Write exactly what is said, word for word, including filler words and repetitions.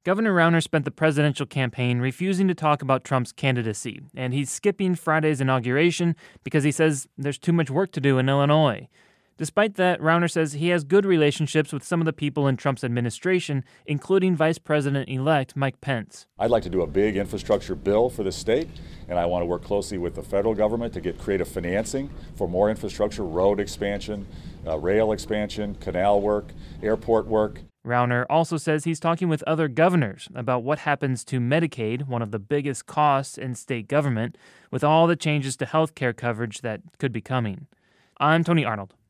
Governor Rauner spent the presidential campaign refusing to talk about Trump's candidacy, and he's skipping Friday's inauguration because he says there's too much work to do in Illinois. Despite that, Rauner says he has good relationships with some of the people in Trump's administration, including Vice President-elect Mike Pence. I'd like to do a big infrastructure bill for the state, and I want to work closely with the federal government to get creative financing for more infrastructure, road expansion, uh, rail expansion, canal work, airport work. Rauner also says he's talking with other governors about what happens to Medicaid, one of the biggest costs in state government, with all the changes to health care coverage that could be coming. I'm Tony Arnold.